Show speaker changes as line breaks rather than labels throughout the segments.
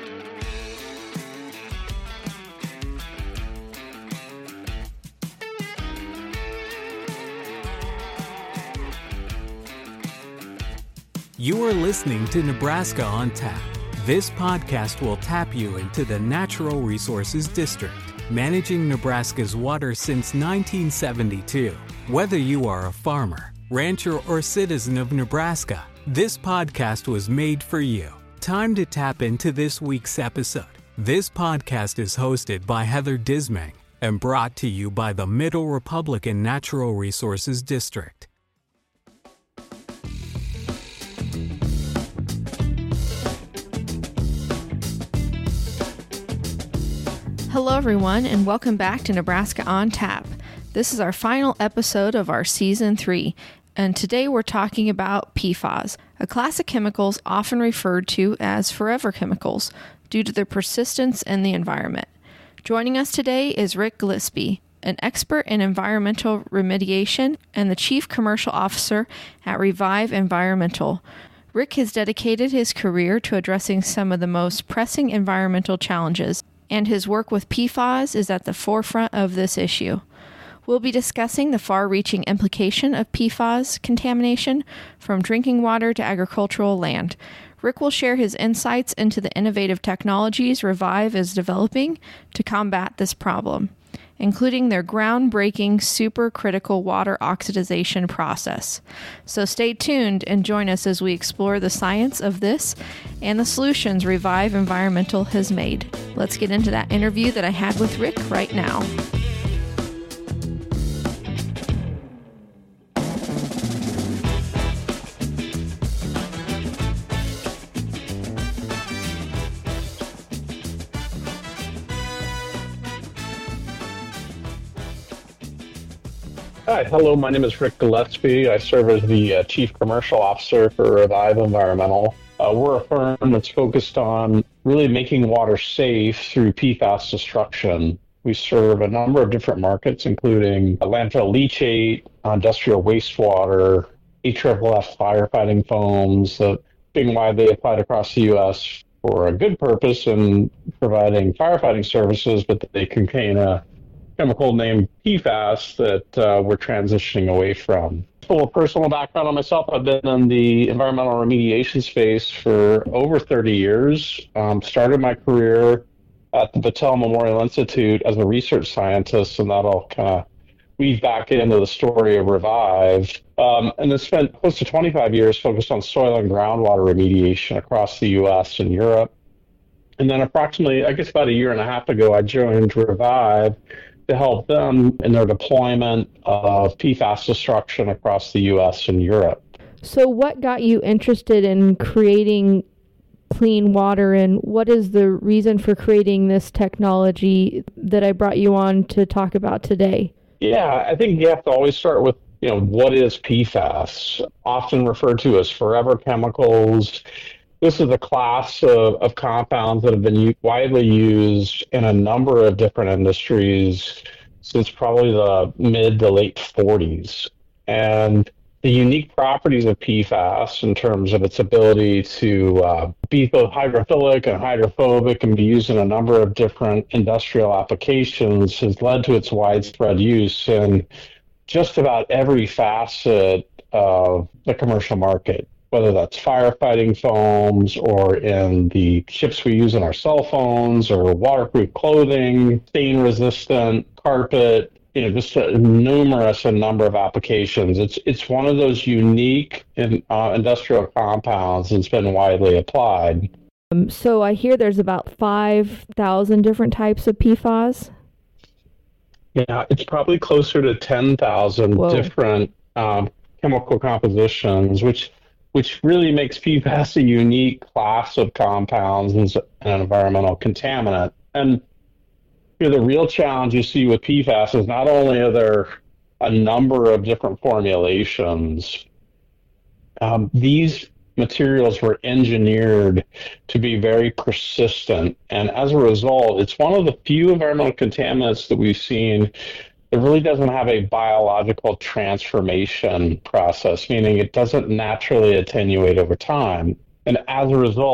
You are listening to Nebraska on Tap. This podcast will tap you into the Natural Resources District, managing Nebraska's water since 1972. Whether you are a farmer, rancher, or citizen of Nebraska, this podcast was made for you. Time to tap into this week's episode. This podcast is hosted by Heather Dismang and brought to you by the Middle Republican Natural Resources District.
Hello everyone, and welcome back to Nebraska on Tap. This is our final episode of our Season 3, and today we're talking about PFAS, a class of chemicals often referred to as forever chemicals due to their persistence in the environment. Joining us today is Rick Gillespie, an expert in environmental remediation and the Chief Commercial Officer at Revive Environmental. Rick has dedicated his career to addressing some of the most pressing environmental challenges, and his work with PFAS is at the forefront of this issue. We'll be discussing the far-reaching implication of PFAS contamination from drinking water to agricultural land. Rick will share his insights into the innovative technologies Revive is developing to combat this problem, including their groundbreaking supercritical water oxidation process. So stay tuned and join us as we explore the science of this and the solutions Revive Environmental has made. Let's get into that interview that I had with Rick right now.
Hi, hello, my name is Rick Gillespie. I serve as the Chief Commercial Officer for Revive Environmental. We're a firm that's focused on really making water safe through PFAS destruction. We serve a number of different markets, including landfill leachate, industrial wastewater, AFFF firefighting foams, being widely applied across the U.S. for a good purpose in providing firefighting services, but they contain a chemical named PFAS that we're transitioning away from. A little personal background on myself. I've been in the environmental remediation space for over 30 years. Started my career at the Battelle Memorial Institute as a research scientist, and that'll kind of weave back into the story of Revive. And then spent close to 25 years focused on soil and groundwater remediation across the U.S. and Europe. And then approximately, I guess about a year and a half ago, I joined Revive to help them in their deployment of PFAS destruction across the U.S. and Europe.
So what got you interested in creating clean water, and what is the reason for creating this technology that I brought you on to talk about today?
Yeah, I think you have to always start with, what is PFAS? Often referred to as forever chemicals. This is a class of compounds that have been widely used in a number of different industries since probably the mid to late 40s. And the unique properties of PFAS in terms of its ability to be both hydrophilic and hydrophobic and be used in a number of different industrial applications has led to its widespread use in just about every facet of the commercial market, whether that's firefighting foams or in the chips we use in our cell phones or waterproof clothing, stain-resistant carpet, just a number of applications. It's one of those unique industrial compounds that's been widely applied.
So I hear there's about 5,000 different types of PFAS?
Yeah, it's probably closer to 10,000 different chemical compositions, which really makes PFAS a unique class of compounds as an environmental contaminant. And the real challenge you see with PFAS is not only are there a number of different formulations, these materials were engineered to be very persistent. And as a result, it's one of the few environmental contaminants that we've seen that really doesn't have a biological transformation process, meaning it doesn't naturally attenuate over time. And as a result,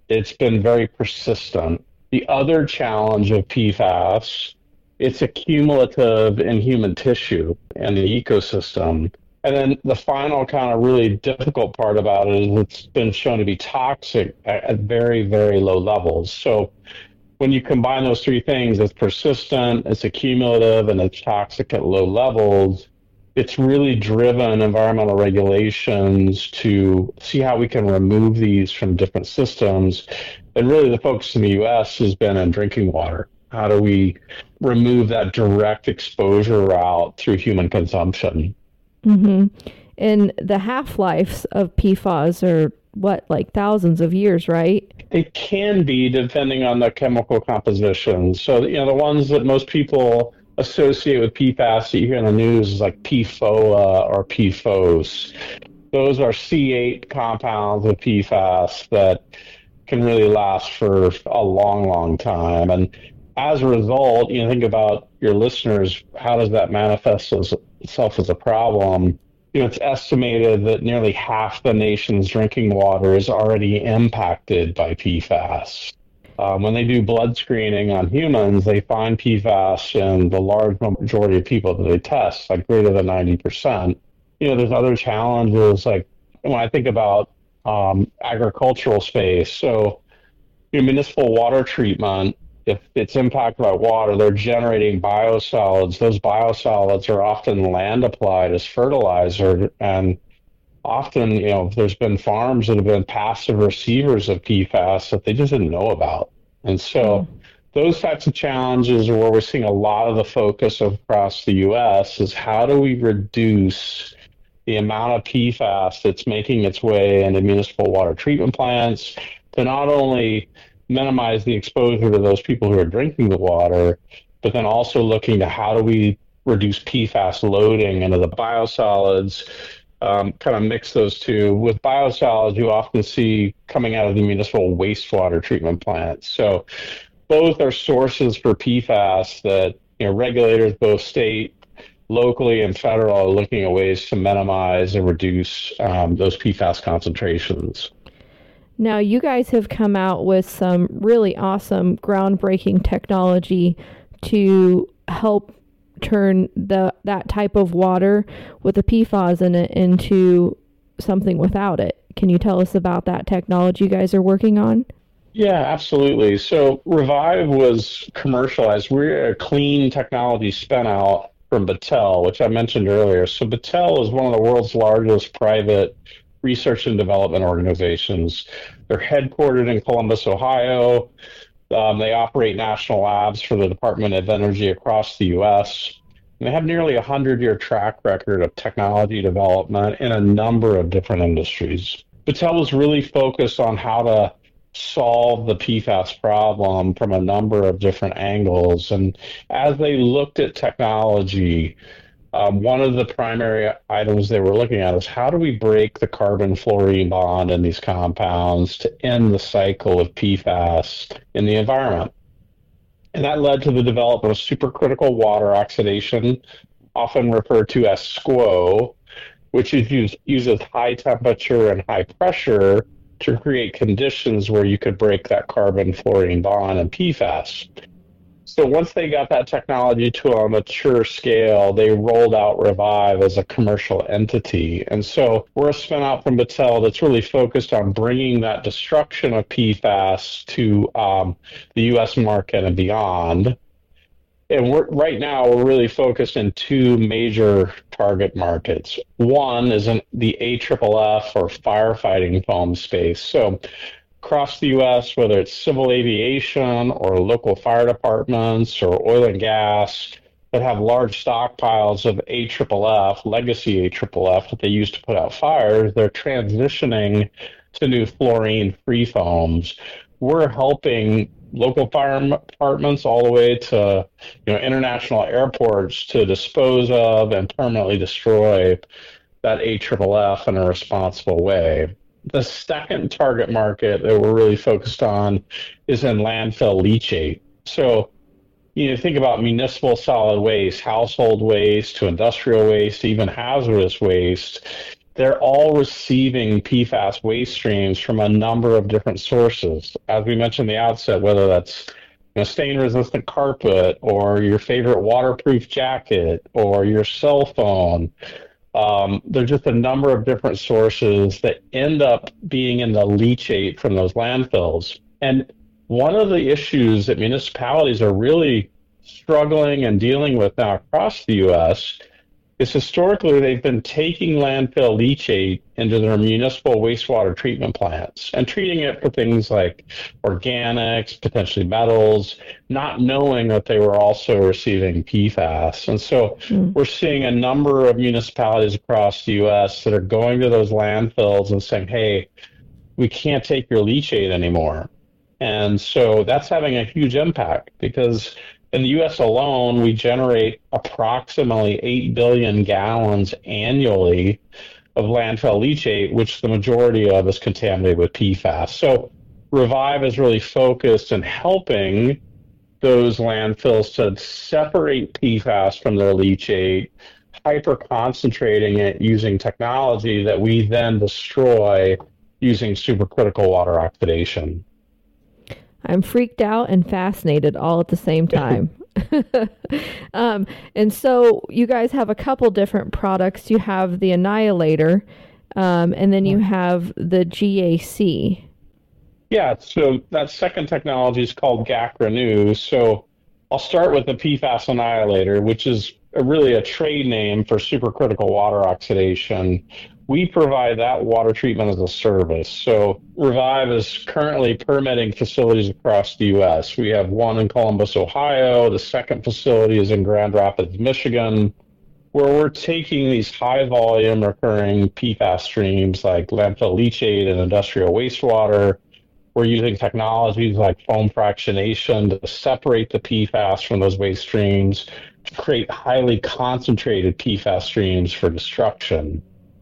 it's been very persistent. The other challenge of PFAS, it's accumulative in human tissue and the ecosystem. And then the final kind of really difficult part about it is it's been shown to be toxic at very, very low levels. So when you combine those three things, it's persistent, it's accumulative, and it's toxic at low levels. It's really driven environmental regulations to see how we can remove these from different systems. And really the focus in the U.S. has been on drinking water. How do we remove that direct exposure route through human consumption?
Mm-hmm. And the half-lives of PFAS are like thousands of years, right?
It can be, depending on the chemical composition. So, the ones that most people associate with PFAS that you hear in the news is like PFOA or PFOS. Those are C8 compounds of PFAS that can really last for a long, long time. And as a result, think about your listeners, how does that manifest itself as a problem? It's estimated that nearly half the nation's drinking water is already impacted by PFAS. When they do blood screening on humans, they find PFAS in the large majority of people that they test, like greater than 90%. There's other challenges, like when I think about agricultural space. So, municipal water treatment, if it's impacted by water, they're generating biosolids. Those biosolids are often land applied as fertilizer. And often, there's been farms that have been passive receivers of PFAS that they just didn't know about. And so those types of challenges are where we're seeing a lot of the focus across the U.S. is how do we reduce the amount of PFAS that's making its way into municipal water treatment plants to not only minimize the exposure to those people who are drinking the water, but then also looking to how do we reduce PFAS loading into the biosolids, kind of mix those two. With biosolids, you often see coming out of the municipal wastewater treatment plants. So both are sources for PFAS that regulators, both state, locally, and federal, are looking at ways to minimize and reduce those PFAS concentrations.
Now, you guys have come out with some really awesome, groundbreaking technology to help turn that type of water with the PFAS in it into something without it. Can you tell us about that technology you guys are working on?
Yeah, absolutely. So Revive was commercialized. We're a clean technology spin out from Battelle, which I mentioned earlier. So Battelle is one of the world's largest private research and development organizations. They're headquartered in Columbus, Ohio. They operate national labs for the Department of Energy across the U.S. And they have nearly a 100-year track record of technology development in a number of different industries. Battelle was really focused on how to solve the PFAS problem from a number of different angles. And as they looked at technology, one of the primary items they were looking at is how do we break the carbon-fluorine bond in these compounds to end the cycle of PFAS in the environment. And that led to the development of supercritical water oxidation, often referred to as SCWO, which uses high temperature and high pressure to create conditions where you could break that carbon-fluorine bond in PFAS. So once they got that technology to a mature scale, they rolled out Revive as a commercial entity. And so we're a spin out from Battelle that's really focused on bringing that destruction of PFAS to the U.S. market and beyond. And right now, we're really focused in two major target markets. One is in the AFFF or firefighting foam space. So across the U.S., whether it's civil aviation or local fire departments or oil and gas that have large stockpiles of AFFF, legacy AFFF that they use to put out fires, they're transitioning to new fluorine-free foams. We're helping local fire departments all the way to international airports to dispose of and permanently destroy that AFFF in a responsible way. The second target market that we're really focused on is in landfill leachate. So, think about municipal solid waste, household waste, to industrial waste, even hazardous waste. they're all receiving PFAS waste streams from a number of different sources. As we mentioned at the outset, whether that's stain-resistant carpet or your favorite waterproof jacket or your cell phone. There's just a number of different sources that end up being in the leachate from those landfills. And one of the issues that municipalities are really struggling and dealing with now across the U.S. is historically they've been taking landfill leachate into their municipal wastewater treatment plants and treating it for things like organics, potentially metals, not knowing that they were also receiving PFAS. And so we're seeing a number of municipalities across the U.S. that are going to those landfills and saying, hey, we can't take your leachate anymore. And so that's having a huge impact because in the U.S. alone, we generate approximately 8 billion gallons annually of landfill leachate, which the majority of is contaminated with PFAS. So Revive is really focused on helping those landfills to separate PFAS from their leachate, hyper-concentrating it using technology that we then destroy using supercritical water oxidation.
I'm freaked out and fascinated all at the same time. And so you guys have a couple different products. You have the Annihilator, and then you have the GAC.
Yeah, so that second technology is called GAC Renew. So I'll start with the PFAS Annihilator, which is really a trade name for supercritical water oxidation. We provide that water treatment as a service. So Revive is currently permitting facilities across the U.S. We have one in Columbus, Ohio. The second facility is in Grand Rapids, Michigan, where we're taking these high-volume recurring PFAS streams like landfill leachate and industrial wastewater. We're using technologies like foam fractionation to separate the PFAS from those waste streams to create highly concentrated PFAS streams for destruction.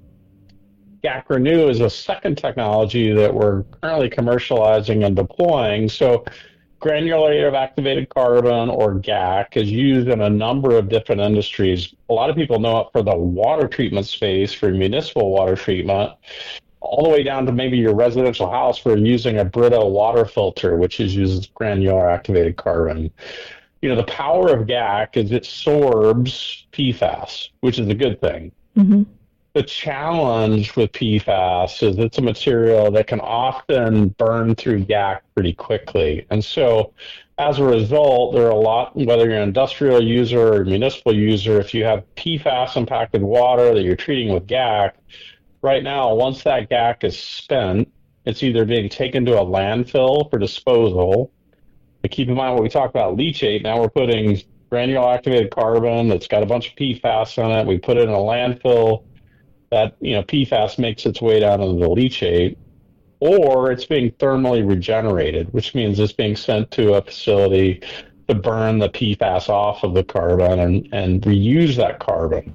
GAC Renew is a second technology that we're currently commercializing and deploying. So granulated activated carbon, or GAC, is used in a number of different industries. A lot of people know it for the water treatment space, for municipal water treatment, all the way down to maybe your residential house for using a Brita water filter, which uses granular activated carbon. The power of GAC is it sorbs PFAS, which is a good thing. Mm-hmm. The challenge with PFAS is it's a material that can often burn through GAC pretty quickly. And so as a result, there are a lot, whether you're an industrial user or municipal user, if you have PFAS impacted water that you're treating with GAC, right now, once that GAC is spent, it's either being taken to a landfill for disposal. But keep in mind what we talked about leachate. Now we're putting granular activated carbon that's got a bunch of PFAS in it. We put it in a landfill. That PFAS makes its way down into the leachate, or it's being thermally regenerated, which means it's being sent to a facility to burn the PFAS off of the carbon and reuse that carbon.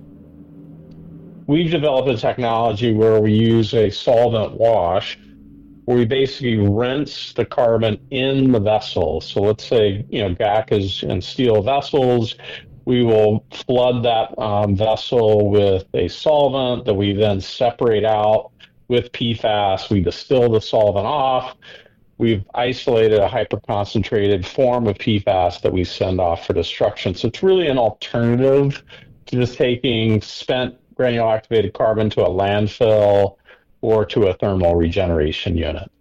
We've developed a technology where we use a solvent wash, where we basically rinse the carbon in the vessel. So let's say GAC is in steel vessels. We will flood that vessel with a solvent that we then separate out with PFAS. We distill the solvent off. We've isolated a hyperconcentrated form of PFAS that we send off for destruction. So it's really an alternative to just taking spent granular activated carbon to a landfill or to a thermal regeneration unit.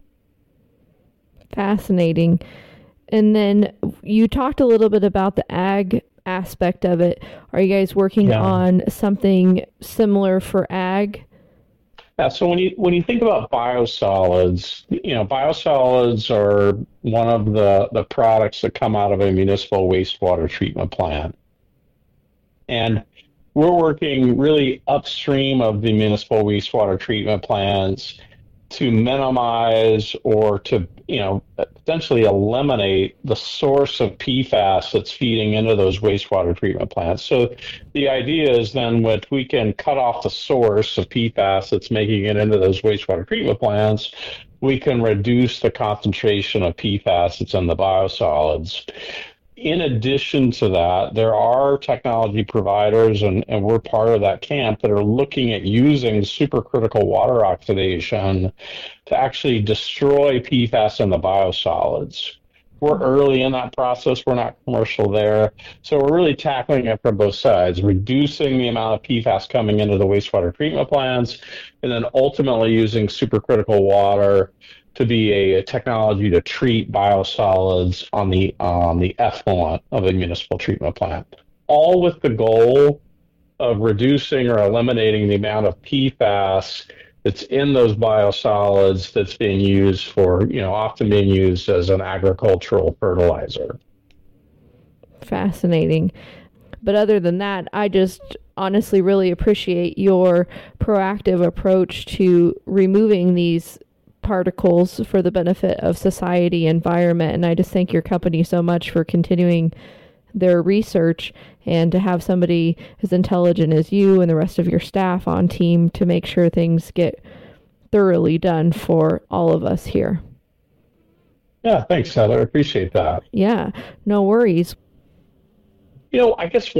Fascinating. And then you talked a little bit about the ag aspect of it. Are you guys working on something similar for ag?
Yeah, so when you think about biosolids, biosolids are one of the products that come out of a municipal wastewater treatment plant. And we're working really upstream of the municipal wastewater treatment plants to minimize or to potentially eliminate the source of PFAS that's feeding into those wastewater treatment plants. So the idea is then that we can cut off the source of PFAS that's making it into those wastewater treatment plants, we can reduce the concentration of PFAS that's in the biosolids. in addition to that, there are technology providers, and we're part of that camp, that are looking at using supercritical water oxidation to actually destroy PFAS in the biosolids. We're early in that process. We're not commercial there. So we're really tackling it from both sides, reducing the amount of PFAS coming into the wastewater treatment plants, and then ultimately using supercritical water to be a technology to treat biosolids on the effluent of a municipal treatment plant, all with the goal of reducing or eliminating the amount of PFAS that's in those biosolids that's being used for, often being used as an agricultural fertilizer.
Fascinating. But other than that, I just honestly really appreciate your proactive approach to removing these particles for the benefit of society, environment, and I just thank your company so much for continuing their research, and to have somebody as intelligent as you and the rest of your staff on team to make sure things get thoroughly done for all of us here.
Yeah, thanks, Heather. I appreciate that.
Yeah, no worries.
I guess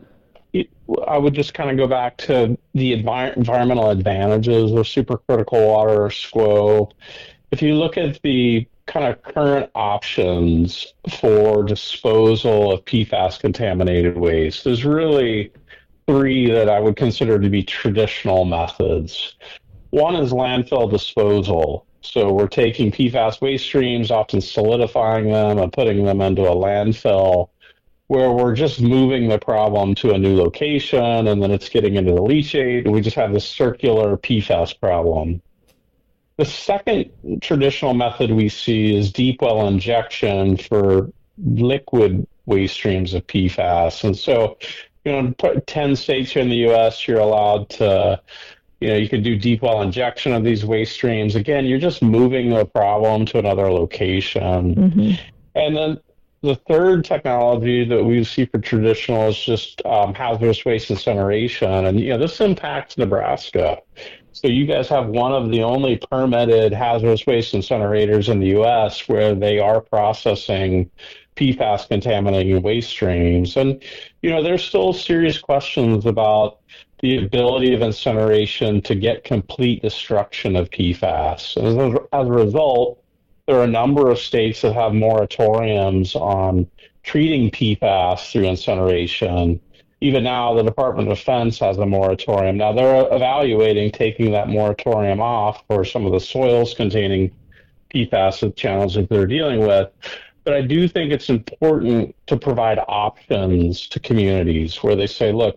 I would just kind of go back to the environmental advantages of supercritical water or SCWO. If you look at the kind of current options for disposal of PFAS contaminated waste, there's really three that I would consider to be traditional methods. One is landfill disposal. So we're taking PFAS waste streams, often solidifying them and putting them into a landfill, where we're just moving the problem to a new location, and then it's getting into the leachate, and we just have this circular PFAS problem. The second traditional method we see is deep well injection for liquid waste streams of PFAS. And so, in 10 states here in the U.S., you're allowed to, you can do deep well injection of these waste streams. Again, you're just moving the problem to another location. Mm-hmm. And then the third technology that we see for traditional is just hazardous waste incineration. And, this impacts Nebraska. So you guys have one of the only permitted hazardous waste incinerators in the U.S. where they are processing PFAS contaminating waste streams. And, there's still serious questions about the ability of incineration to get complete destruction of PFAS. As a result, there are a number of states that have moratoriums on treating PFAS through incineration. Even now, the Department of Defense has a moratorium. Now, they're evaluating taking that moratorium off for some of the soils containing PFAS challenges they're dealing with. But I do think it's important to provide options to communities where they say, look,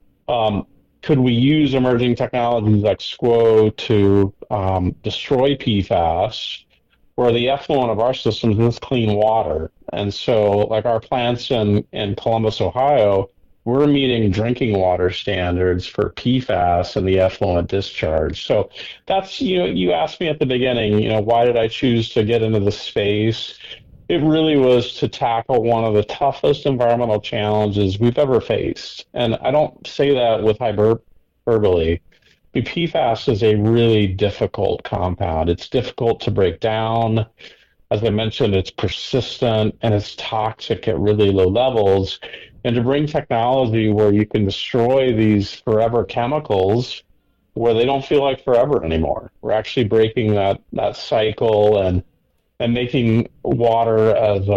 could we use emerging technologies like SCWO to destroy PFAS, where the effluent of our systems is clean water? And so, like our plants in Columbus, Ohio, we're meeting drinking water standards for PFAS and the effluent discharge. So that's, you asked me at the beginning, why did I choose to get into the space? It really was to tackle one of the toughest environmental challenges we've ever faced. And I don't say that with hyperbole. PFAS is a really difficult compound. It's difficult to break down. As I mentioned, it's persistent and it's toxic at really low levels. And to bring technology where you can destroy these forever chemicals where they don't feel like forever anymore. We're actually breaking that cycle and making water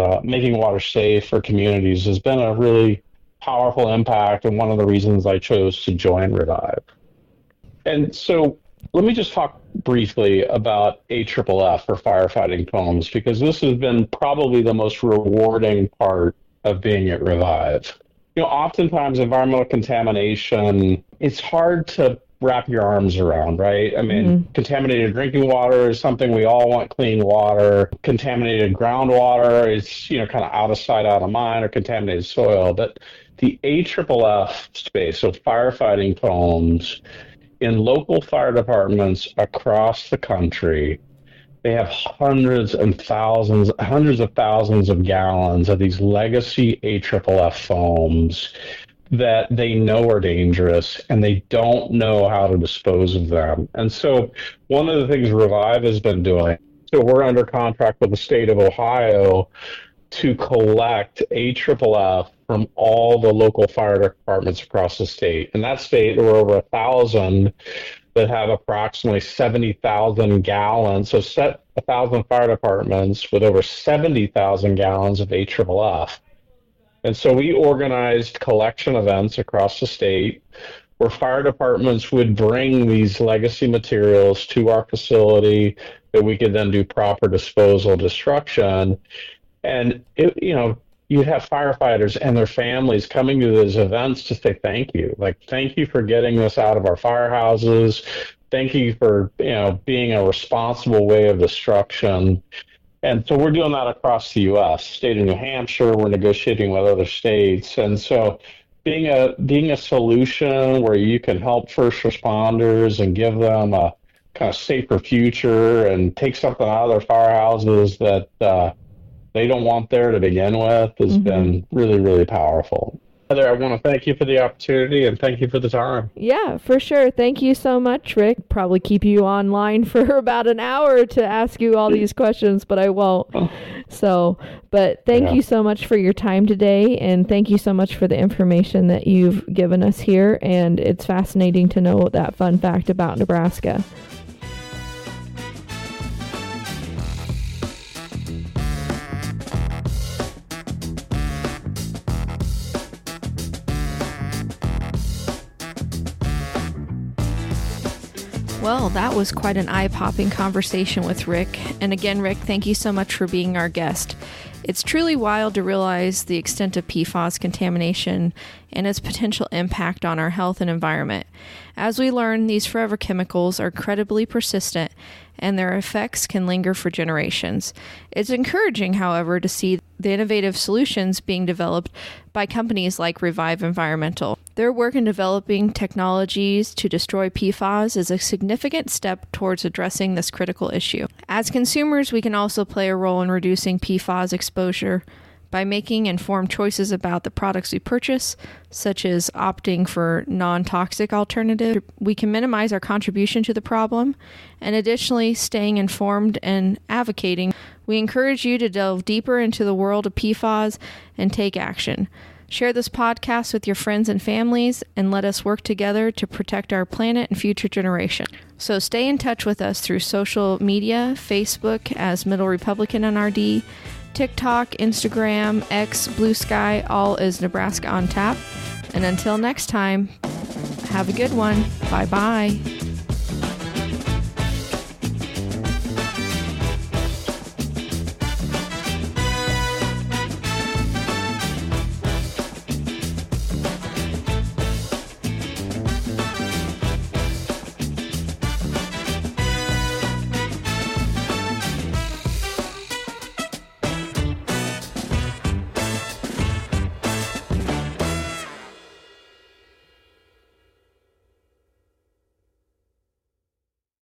safe for communities has been a really powerful impact, and one of the reasons I chose to join Revive. And so let me just talk briefly about AFFF, or firefighting foams, because this has been probably the most rewarding part of being at Revive. Oftentimes environmental contamination, it's hard to wrap your arms around, right? I mean, contaminated drinking water is something we all want. Clean water. Contaminated groundwater is, kind of out of sight, out of mind, or contaminated soil. But the AFFF space, so firefighting foams, in local fire departments across the country, they have hundreds of thousands of gallons of these legacy AFFF foams that they know are dangerous, and they don't know how to dispose of them. And so one of the things Revive has been doing, so we're under contract with the state of Ohio to collect AFFF from all the local fire departments across the state. In that state, there were over 1,000 that have approximately 70,000 gallons. So set 1,000 fire departments with over 70,000 gallons of AFFF. And so we organized collection events across the state where fire departments would bring these legacy materials to our facility that we could then do proper disposal, destruction. And, you'd have firefighters and their families coming to those events to say thank you. Like, thank you for getting this out of our firehouses. Thank you for, being a responsible way of destruction. And so we're doing that across the U.S. State of New Hampshire, we're negotiating with other states. And so being a solution where you can help first responders and give them a kind of safer future and take something out of their firehouses that they don't want there to begin with has been really, really powerful. Heather, I want to thank you for the opportunity and thank you for the time.
Yeah, for sure. Thank you so much, Rick. Probably keep you online for about an hour to ask you all these questions, but I won't. But thank you so much for your time today, and thank you so much for the information that you've given us here, and it's fascinating to know that fun fact about Nebraska. Well, that was quite an eye-popping conversation with Rick. And again, Rick, thank you so much for being our guest. It's truly wild to realize the extent of PFAS contamination and its potential impact on our health and environment. As we learn, these forever chemicals are incredibly persistent and their effects can linger for generations. It's encouraging, however, to see the innovative solutions being developed by companies like Revive Environmental. Their work in developing technologies to destroy PFAS is a significant step towards addressing this critical issue. As consumers, we can also play a role in reducing PFAS exposure by making informed choices about the products we purchase, such as opting for non-toxic alternatives. We can minimize our contribution to the problem, and additionally, staying informed and advocating. We encourage you to delve deeper into the world of PFAS and take action. Share this podcast with your friends and families, and let us work together to protect our planet and future generations. So stay in touch with us through social media, Facebook as Middle Republican NRD, TikTok, Instagram, X, Blue Sky, all is Nebraska on Tap. And until next time, have a good one. Bye-bye.